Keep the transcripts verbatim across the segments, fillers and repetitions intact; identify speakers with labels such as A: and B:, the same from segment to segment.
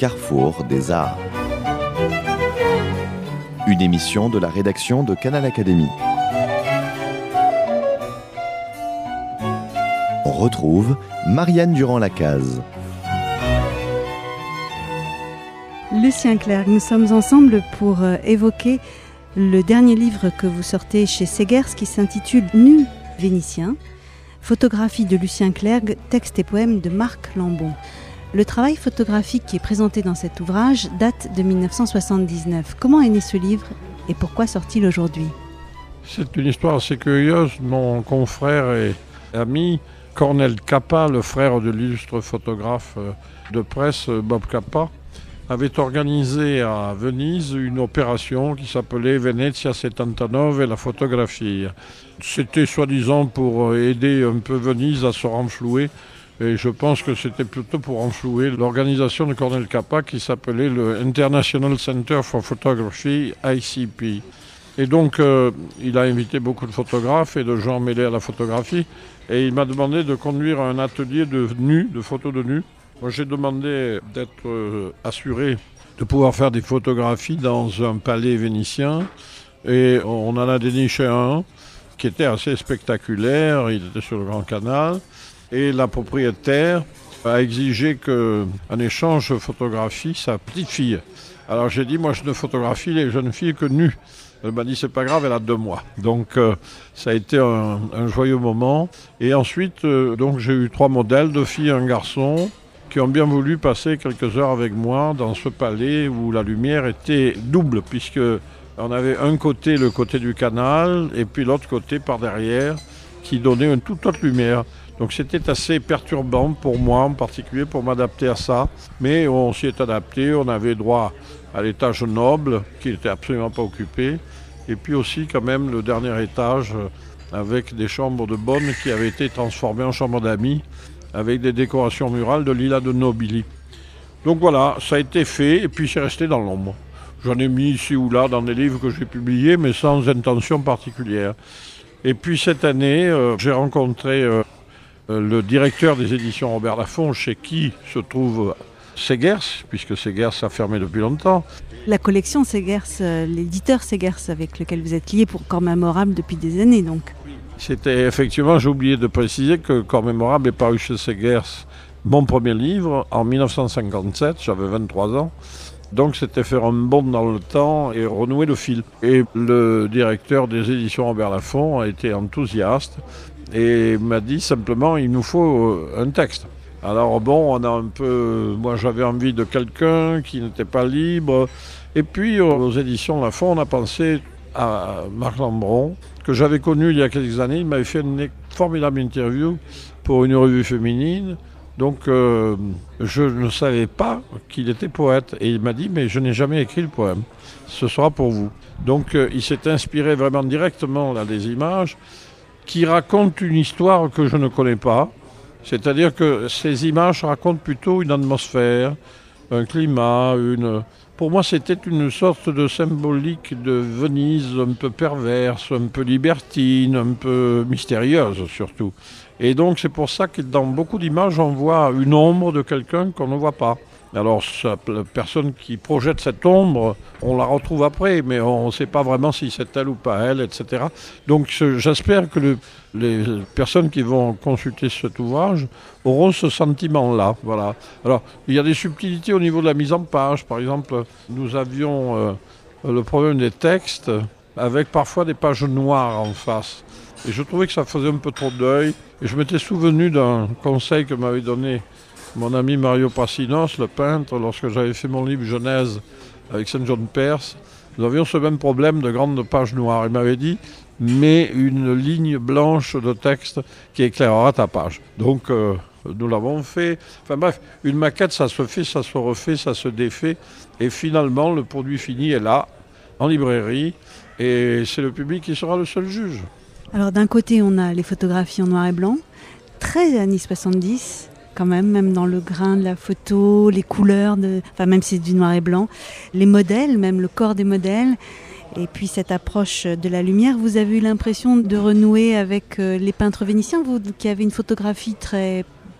A: carrefour des arts. Une émission de la rédaction de Canal Académie. On retrouve Marianne Durand-Lacaze.
B: Lucien Clerc, nous sommes ensemble pour euh, évoquer le dernier livre que vous sortez chez Segers qui s'intitule « Nus vénitiens ». Photographie de Lucien Clerc, texte et poème de Marc Lambon. Le travail photographique qui est présenté dans cet ouvrage date de dix-neuf cent soixante-dix-neuf. Comment est né ce livre et pourquoi sort-il aujourd'hui ?
C: C'est une histoire assez curieuse. Mon confrère et ami Cornel Capa, le frère de l'illustre photographe de presse Bob Capa, avait organisé à Venise une opération qui s'appelait Venezia settantanove et la photographie. C'était soi-disant pour aider un peu Venise à se renflouer, et je pense que c'était plutôt pour renflouer l'organisation de Cornel Capa qui s'appelait le International Center for Photography, I C P. Et donc euh, il a invité beaucoup de photographes et de gens mêlés à la photographie, et il m'a demandé de conduire un atelier de nus, de photos de nus. Moi, j'ai demandé d'être euh, assuré de pouvoir faire des photographies dans un palais vénitien, et on en a déniché un qui était assez spectaculaire. Il était sur le Grand Canal, et la propriétaire a exigé qu'en échange je photographie sa petite fille. Alors j'ai dit, moi je ne photographie les jeunes filles que nues. Elle m'a dit, c'est pas grave, elle a deux mois. Donc euh, ça a été un, un joyeux moment. Et ensuite, euh, donc j'ai eu trois modèles, deux filles et un garçon, qui ont bien voulu passer quelques heures avec moi dans ce palais où la lumière était double, puisque on avait un côté, le côté du canal, et puis l'autre côté par derrière, qui donnait une toute autre lumière. Donc c'était assez perturbant pour moi, en particulier pour m'adapter à ça. Mais on s'y est adapté, on avait droit à l'étage noble, qui n'était absolument pas occupé, et puis aussi quand même le dernier étage, avec des chambres de bonne qui avaient été transformées en chambres d'amis, avec des décorations murales de Lilla de Nobili. Donc voilà, ça a été fait, et puis c'est resté dans l'ombre. J'en ai mis ici ou là dans des livres que j'ai publiés, mais sans intention particulière. Et puis cette année, euh, j'ai rencontré euh, le directeur des éditions Robert Laffont, chez qui se trouve Segers, puisque Segers a fermé depuis longtemps.
B: La collection Segers, euh, l'éditeur Segers avec lequel vous êtes lié pour Corps Mémorable depuis des années donc.
C: C'était effectivement, j'ai oublié de préciser que Corps Mémorable est paru chez Segers, mon premier livre, en dix-neuf cent cinquante-sept, j'avais vingt-trois ans. Donc c'était faire un bond dans le temps et renouer le fil. Et le directeur des éditions Robert Laffont a été enthousiaste et m'a dit simplement, il nous faut un texte. Alors bon, on a un peu, moi j'avais envie de quelqu'un qui n'était pas libre. Et puis aux éditions Laffont, on a pensé à Marc Lambron, que j'avais connu il y a quelques années. Il m'avait fait une formidable interview pour une revue féminine. Donc euh, je ne savais pas qu'il était poète. Et il m'a dit, mais je n'ai jamais écrit le poème. Ce sera pour vous. Donc euh, il s'est inspiré vraiment directement là, des images qui racontent une histoire que je ne connais pas. C'est-à-dire que ces images racontent plutôt une atmosphère, un climat, une... Pour moi, c'était une sorte de symbolique de Venise un peu perverse, un peu libertine, un peu mystérieuse surtout. Et donc, c'est pour ça que dans beaucoup d'images, on voit une ombre de quelqu'un qu'on ne voit pas. Alors, la personne qui projette cette ombre, on la retrouve après, mais on ne sait pas vraiment si c'est elle ou pas elle, et cetera. Donc, j'espère que le, les personnes qui vont consulter cet ouvrage auront ce sentiment-là. Voilà. Alors, il y a des subtilités au niveau de la mise en page. Par exemple, nous avions euh, le problème des textes avec parfois des pages noires en face. Et je trouvais que ça faisait un peu trop d'œil. Et je m'étais souvenu d'un conseil que m'avait donné mon ami Mario Prassinos, le peintre, lorsque j'avais fait mon livre Genèse avec Saint John Perse. Nous avions ce même problème de grandes pages noires. Il m'avait dit, mets une ligne blanche de texte qui éclairera ta page. Donc euh, nous l'avons fait. Enfin bref, une maquette, ça se fait, ça se refait, ça se défait. Et finalement, le produit fini est là, en librairie. Et c'est le public qui sera le seul juge.
B: Alors d'un côté, on a les photographies en noir et blanc, très années soixante-dix, quand même, même dans le grain de la photo, les couleurs, de, enfin même si c'est du noir et blanc, les modèles, même le corps des modèles, et puis cette approche de la lumière. Vous avez eu l'impression de renouer avec euh, les peintres vénitiens, vous qui avez une photographie très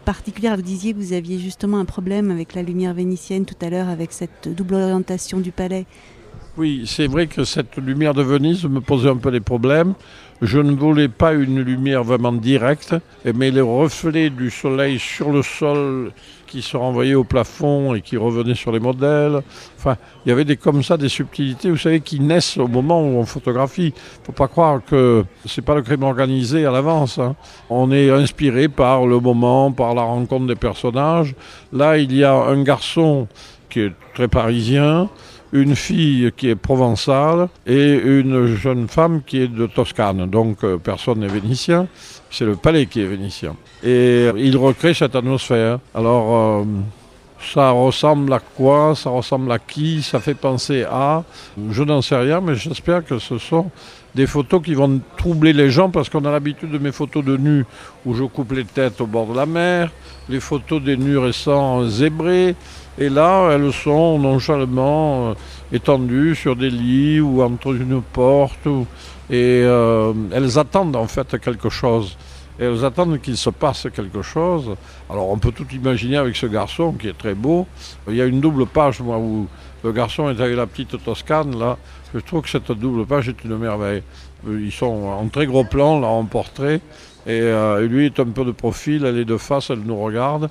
B: particulière. Vous disiez que vous aviez justement un problème avec la lumière vénitienne tout à l'heure, avec cette double orientation du palais.
C: Oui, c'est vrai que cette lumière de Venise me posait un peu des problèmes. Je ne voulais pas une lumière vraiment directe, mais les reflets du soleil sur le sol qui se renvoyaient au plafond et qui revenaient sur les modèles. Enfin, il y avait des, comme ça des subtilités, vous savez, qui naissent au moment où on photographie. Il ne faut pas croire que c'est pas le crime organisé à l'avance, hein. On est inspiré par le moment, par la rencontre des personnages. Là, il y a un garçon qui est très parisien, une fille qui est provençale et une jeune femme qui est de Toscane. Donc euh, personne n'est vénitien, c'est le palais qui est vénitien. Et euh, il recrée cette atmosphère. Alors euh, ça ressemble à quoi? Ça ressemble à qui? Ça fait penser à... Je n'en sais rien, mais j'espère que ce sont des photos qui vont troubler les gens, parce qu'on a l'habitude de mes photos de nus où je coupe les têtes au bord de la mer, les photos des nus récents zébrés. Et là, elles sont nonchalamment euh, étendues sur des lits ou entre une porte. Ou, et euh, elles attendent en fait quelque chose. Et elles attendent qu'il se passe quelque chose. Alors on peut tout imaginer avec ce garçon qui est très beau. Il y a une double page, moi, où le garçon est avec la petite Toscane, là. Je trouve que cette double page est une merveille. Ils sont en très gros plan, là, en portrait. Et euh, lui est un peu de profil, elle est de face, elle nous regarde.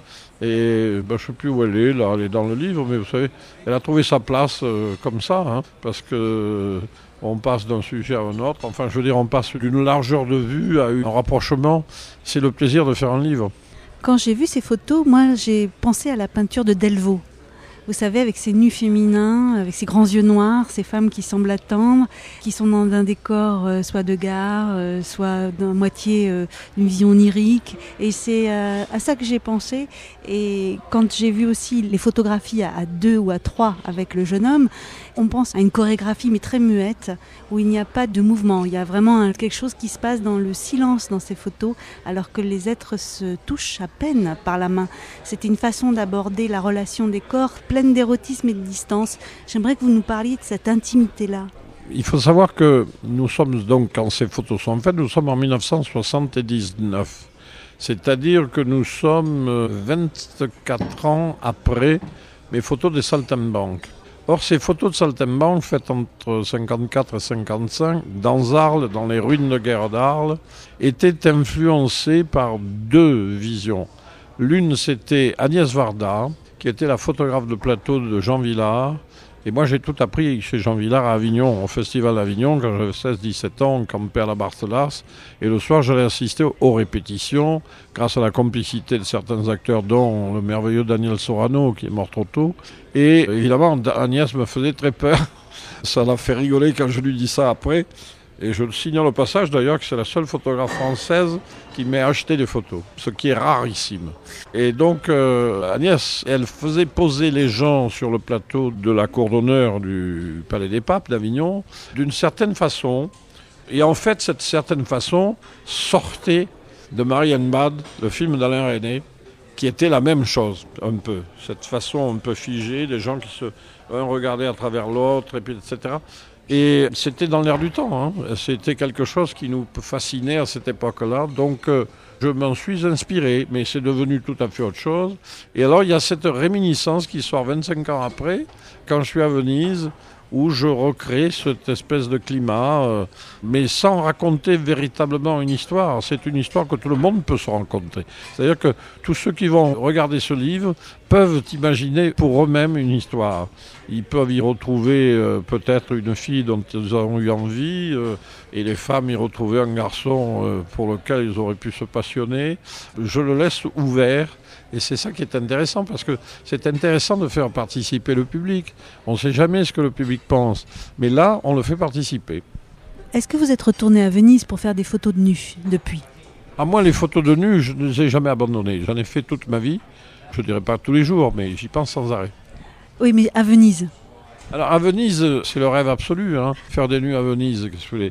C: Et ben, je ne sais plus où elle est, là, elle est dans le livre, mais vous savez, elle a trouvé sa place euh, comme ça, hein, parce que euh, on passe d'un sujet à un autre. Enfin, je veux dire, on passe d'une largeur de vue à un rapprochement. C'est le plaisir de faire un livre.
B: Quand j'ai vu ces photos, moi, j'ai pensé à la peinture de Delvaux. Vous savez, avec ces nus féminins, avec ces grands yeux noirs, ces femmes qui semblent attendre, qui sont dans un décor euh, soit de gare, euh, soit d'un moitié euh, d'une vision onirique. Et c'est euh, à ça que j'ai pensé. Et quand j'ai vu aussi les photographies à, à deux ou à trois avec le jeune homme, on pense à une chorégraphie mais très muette, où il n'y a pas de mouvement. Il y a vraiment un, quelque chose qui se passe dans le silence dans ces photos, alors que les êtres se touchent à peine par la main. C'était une façon d'aborder la relation des corps, pleine d'érotisme et de distance. J'aimerais que vous nous parliez de cette intimité-là.
C: Il faut savoir que nous sommes donc, quand ces photos sont faites, nous sommes en dix-neuf cent soixante-dix-neuf. C'est-à-dire que nous sommes vingt-quatre ans après mes photos des saltimbanques. Or, ces photos de saltimbanques faites entre cinquante-quatre et cinquante-cinq, dans Arles, dans les ruines de guerre d'Arles, étaient influencées par deux visions. L'une, c'était Agnès Varda, qui était la photographe de plateau de Jean Vilar. Et moi, j'ai tout appris chez Jean Vilar à Avignon, au Festival d'Avignon, quand j'avais seize dix-sept ans, on campait à la Barthelas. Et le soir, j'allais assister aux répétitions, grâce à la complicité de certains acteurs, dont le merveilleux Daniel Sorano, qui est mort trop tôt. Et évidemment, Agnès me faisait très peur. Ça l'a fait rigoler quand je lui dis ça après. Et je le signale au passage d'ailleurs que c'est la seule photographe française qui m'ait acheté des photos, ce qui est rarissime. Et donc euh, Agnès, elle faisait poser les gens sur le plateau de la cour d'honneur du Palais des Papes d'Avignon d'une certaine façon. Et en fait, cette certaine façon sortait de Marianne Bad, le film d'Alain Resnais, qui était la même chose, un peu. Cette façon un peu figée, des gens qui se un regardait à travers l'autre, et puis, et cetera. Et c'était dans l'air du temps, hein. C'était quelque chose qui nous fascinait à cette époque-là. Donc euh, je m'en suis inspiré, mais c'est devenu tout à fait autre chose. Et alors il y a cette réminiscence qui sort vingt-cinq ans après, quand je suis à Venise, où je recrée cette espèce de climat, euh, mais sans raconter véritablement une histoire. C'est une histoire que tout le monde peut se raconter. C'est-à-dire que tous ceux qui vont regarder ce livre peuvent imaginer pour eux-mêmes une histoire. Ils peuvent y retrouver euh, peut-être une fille dont ils ont eu envie, euh, et les femmes y retrouver un garçon euh, pour lequel ils auraient pu se passionner. Je le laisse ouvert. Et c'est ça qui est intéressant, parce que c'est intéressant de faire participer le public. On ne sait jamais ce que le public pense, mais là, on le fait participer.
B: Est-ce que vous êtes retourné à Venise pour faire des photos de nus depuis ?
C: À moi, les photos de nus, je ne les ai jamais abandonnées. J'en ai fait toute ma vie. Je ne dirais pas tous les jours, mais j'y pense sans arrêt.
B: Oui, mais à Venise ?
C: Alors, à Venise, c'est le rêve absolu, hein, faire des nus à Venise.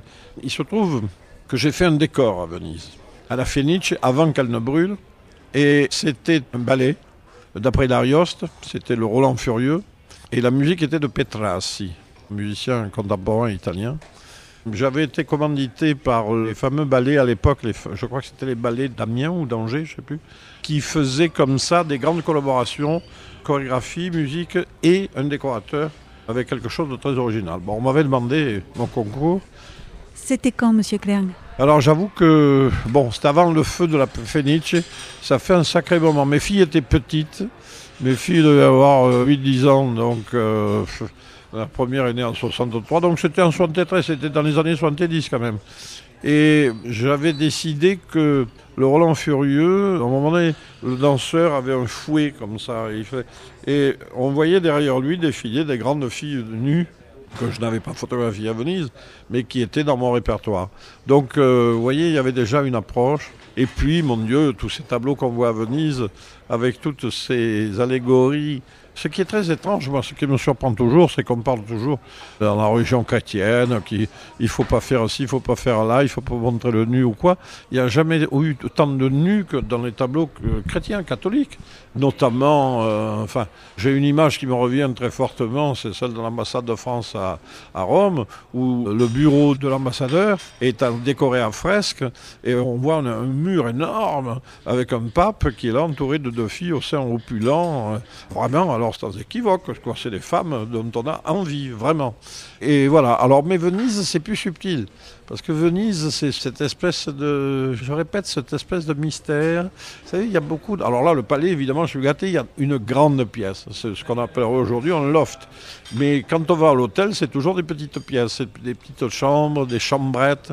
C: Il se trouve que j'ai fait un décor à Venise, à la Fenice, avant qu'elle ne brûle. Et c'était un ballet, d'après l'Arioste, c'était le Roland Furieux, et la musique était de Petrassi, musicien contemporain italien. J'avais été commandité par les fameux ballets à l'époque, les, je crois que c'était les ballets d'Amiens ou d'Angers, je ne sais plus, qui faisaient comme ça des grandes collaborations, chorégraphie, musique et un décorateur avec quelque chose de très original. Bon, on m'avait demandé mon concours.
B: C'était quand, Monsieur Clergue ?
C: Alors j'avoue que, bon, c'était avant le feu de la Fenice, ça fait un sacré moment. Mes filles étaient petites, mes filles devaient avoir huit dix ans, donc euh, la première est née en soixante-trois, donc c'était en soixante-treize, c'était dans les années soixante-dix quand même. Et j'avais décidé que le Roland Furieux, à un moment donné, le danseur avait un fouet comme ça, il fait, et on voyait derrière lui défiler des grandes filles nues, que je n'avais pas photographié à Venise, mais qui étaient dans mon répertoire. Donc, euh, vous voyez, il y avait déjà une approche. Et puis, mon Dieu, tous ces tableaux qu'on voit à Venise, avec toutes ces allégories. Ce qui est très étrange, moi, ce qui me surprend toujours, c'est qu'on parle toujours dans la religion chrétienne, qu'il ne faut pas faire ci, il ne faut pas faire là, il ne faut pas montrer le nu ou quoi. Il n'y a jamais eu autant de nus que dans les tableaux chrétiens, catholiques. Notamment, euh, enfin, j'ai une image qui me revient très fortement, c'est celle de l'ambassade de France à, à Rome, où le bureau de l'ambassadeur est décoré en fresque, et on voit un, un mur énorme avec un pape qui est là entouré de deux filles au sein opulent. Euh, vraiment, alors sans équivoque, quoi, c'est des femmes dont on a envie, vraiment. Et voilà, alors, mais Venise, c'est plus subtil. Parce que Venise, c'est cette espèce de, je répète, cette espèce de mystère. Vous savez, il y a beaucoup de... Alors là, le palais, évidemment, je suis gâté, il y a une grande pièce. C'est ce qu'on appellerait aujourd'hui un loft. Mais quand on va à l'hôtel, c'est toujours des petites pièces, c'est des petites chambres, des chambrettes.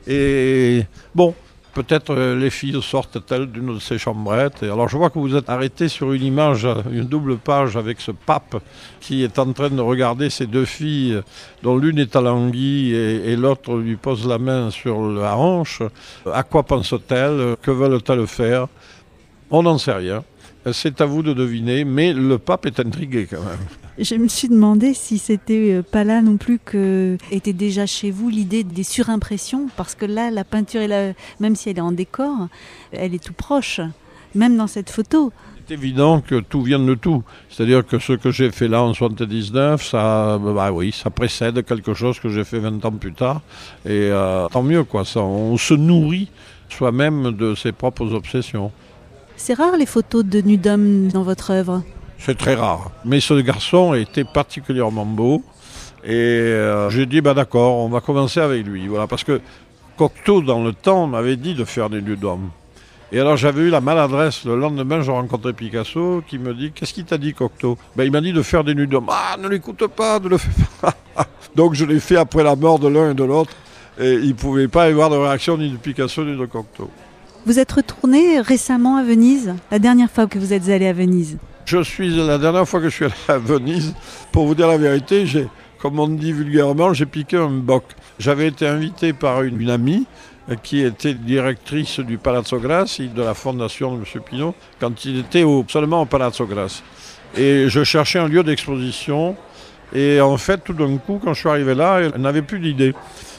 C: Et bon, peut-être les filles sortent-elles d'une de ces chambrettes. Et alors je vois que vous êtes arrêté sur une image, une double page avec ce pape qui est en train de regarder ces deux filles dont l'une est alanguie et, et l'autre lui pose la main sur la hanche. À quoi pense-t-elle? Que veulent-elles faire? On n'en sait rien. C'est à vous de deviner, mais le pape est intrigué quand même.
B: Je me suis demandé si c'était pas là non plus que était déjà chez vous l'idée des surimpressions, parce que là, la peinture, est là, même si elle est en décor, elle est tout proche, même dans cette photo.
C: C'est évident que tout vient de tout. C'est-à-dire que ce que j'ai fait là en soixante-dix-neuf, ça, bah oui, ça précède quelque chose que j'ai fait vingt ans plus tard. Et euh, tant mieux, quoi. Ça, on se nourrit soi-même de ses propres obsessions.
B: C'est rare les photos de nus d'hommes dans votre œuvre?
C: C'est très rare. Mais ce garçon était particulièrement beau. Et euh, j'ai dit, bah d'accord, on va commencer avec lui. Voilà, parce que Cocteau, dans le temps, m'avait dit de faire des nus d'hommes. Et alors j'avais eu la maladresse, le lendemain je rencontrais Picasso qui me dit, qu'est-ce qu'il t'a dit Cocteau? Ben, il m'a dit de faire des nus d'hommes. Ah, ne l'écoute pas, ne le fais pas. Donc je l'ai fait après la mort de l'un et de l'autre. Et il ne pouvait pas y avoir de réaction ni de Picasso ni de Cocteau.
B: Vous êtes retourné récemment à Venise, la dernière fois que vous êtes allé à Venise?
C: Je suis, la dernière fois que je suis allé à Venise, pour vous dire la vérité, j'ai, comme on dit vulgairement, j'ai piqué un boc. J'avais été invité par une, une amie qui était directrice du Palazzo Grassi, de la fondation de M. Pinault, quand il était au, seulement au Palazzo Grassi. Et je cherchais un lieu d'exposition. Et en fait, tout d'un coup, quand je suis arrivé là, elle n'avait plus d'idée.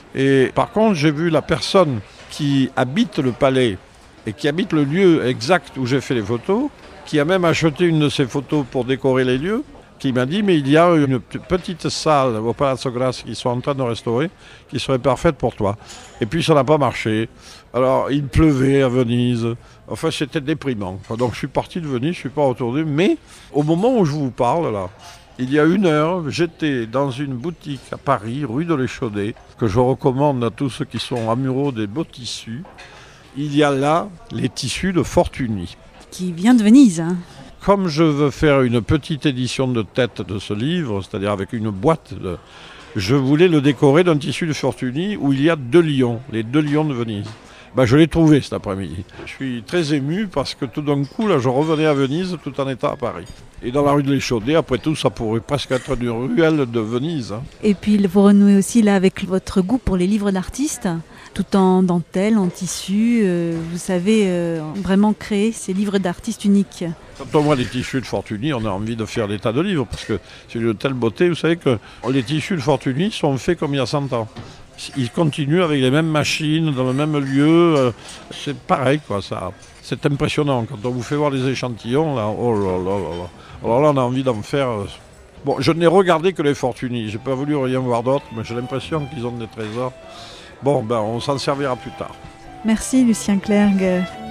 C: Et par contre, j'ai vu la personne qui habite le palais et qui habite le lieu exact où j'ai fait les photos, qui a même acheté une de ces photos pour décorer les lieux, qui m'a dit, mais il y a une petite salle au Palazzo Grassi qu'ils sont en train de restaurer, qui serait parfaite pour toi. Et puis ça n'a pas marché. Alors il pleuvait à Venise. Enfin, c'était déprimant. Donc je suis parti de Venise, je ne suis pas retourné. Mais au moment où je vous parle, là, il y a une heure, j'étais dans une boutique à Paris, rue de l'Échaudé, que je recommande à tous ceux qui sont amoureux des beaux tissus. Il y a là les tissus de Fortuny.
B: Qui vient de Venise, hein.
C: Comme je veux faire une petite édition de tête de ce livre, c'est-à-dire avec une boîte, de... je voulais le décorer d'un tissu de Fortuny où il y a deux lions, les deux lions de Venise. Ben, je l'ai trouvé cet après-midi. Je suis très ému parce que tout d'un coup, là, je revenais à Venise tout en étant à Paris. Et dans la rue de l'Échaudé, après tout, ça pourrait presque être une ruelle de Venise. Hein.
B: Et puis vous renouez aussi là avec votre goût pour les livres d'artistes, tout en dentelle, en tissu. Euh, vous savez euh, vraiment créer ces livres d'artistes uniques.
C: Quand on voit les tissus de Fortuny, on a envie de faire des tas de livres parce que c'est une telle beauté. Vous savez que les tissus de Fortuny sont faits comme il y a cent ans. Ils continuent avec les mêmes machines, dans le même lieu. C'est pareil, quoi, ça. C'est impressionnant. Quand on vous fait voir les échantillons, là, oh là là là là. Alors là, on a envie d'en faire Bon, je n'ai regardé que les Fortuny, j'ai pas voulu rien voir d'autre, mais j'ai l'impression qu'ils ont des trésors. Bon, ben on s'en servira plus tard.
B: Merci Lucien Clergue.